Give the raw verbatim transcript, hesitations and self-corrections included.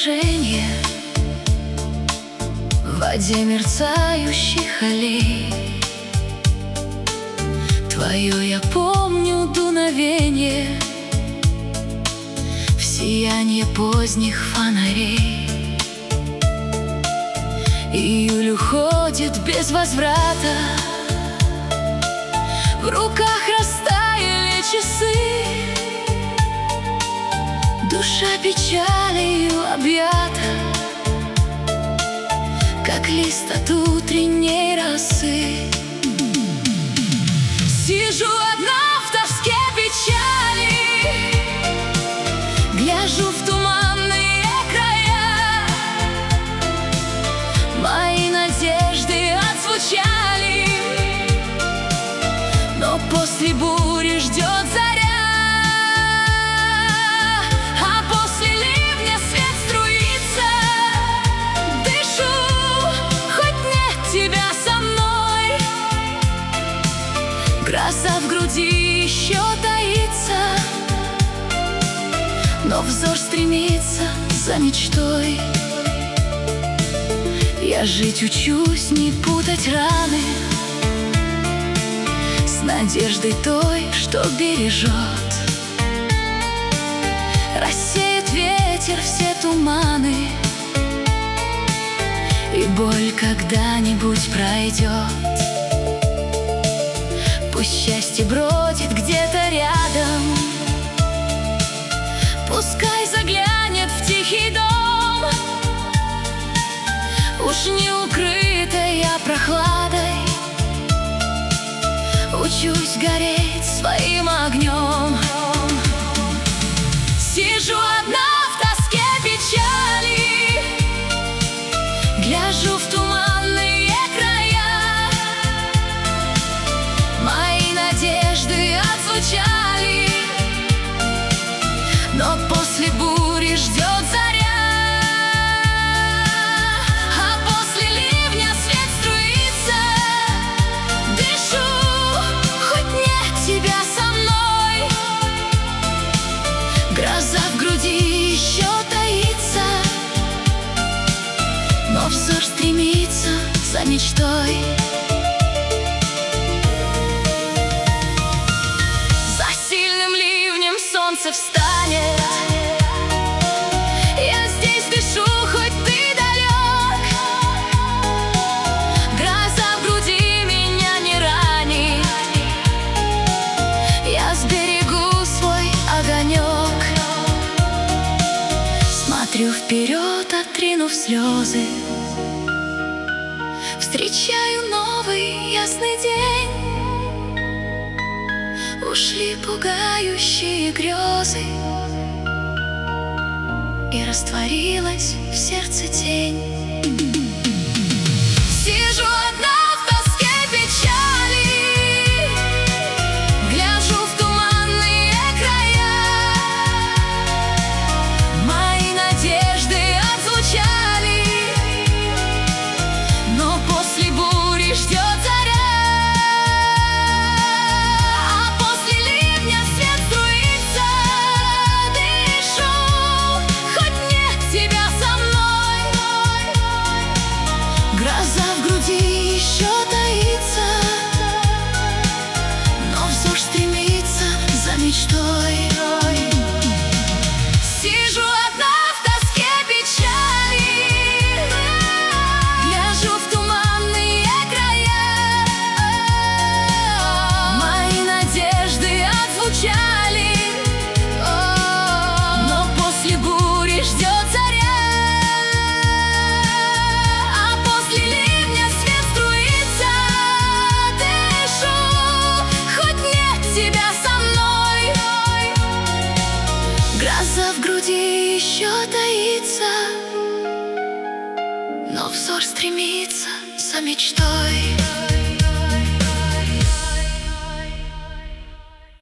отражение в воде мерцающих аллей. Твое я помню дуновение в сиянье поздних фонарей. Июль уходит без возврата, в руках растаяли часы. Душа печалью объята, как лист от утренней росы. Сижу одна в тоске печали, гляжу в туманные края. Мои надежды отзвучали, но после бури ждет заря. А после ливня свет струится. Дышу, хоть нет тебя со мной. Гроза в груди еще таится, но взор стремится за мечтой. Я жить учусь, не путать раны с надеждой той, что бережет. Рассеет ветер все туманы, и боль когда-нибудь пройдет. Пусть счастье бродит где-то рядом, пускай заглянет в тихий дом. Уж не укрытая прохладой, учусь гореть своим огнем. Сижу одна в тоске печали, гляжу в туманные края. Мои надежды отзвучали, но после бури ждет заря. А после ливня свет струится. Дышу, хоть нет тебя со мной. Гроза в груди еще таится, но взор стремится за мечтой. За сильным ливнем солнце встанет. Я здесь дышу, хоть ты далек. Гроза в груди меня не ранит. Я сберегу свой огонек. Смотрю вперед, отринув слезы. Встречаю новый ясный день. Ушли пугающие грезы, и растворилась в сердце тень. Сижу одна в тоске печали, гляжу в туманные края. Мои надежды отзвучали, но после бури ждет заря. А после ливня свет струится. Дышу, хоть нет тебя со мной. Гроза в груди еще таится, но взор стремится за мечтой. Сижу одна в тоске печали, гляжу в туманные края. Мои надежды отзвучали, но после бури ждет заря. А после ливня свет струится. Дышу, хоть нет тебя со мной. Гроза в груди еще таится, но взор стремится за мечтой.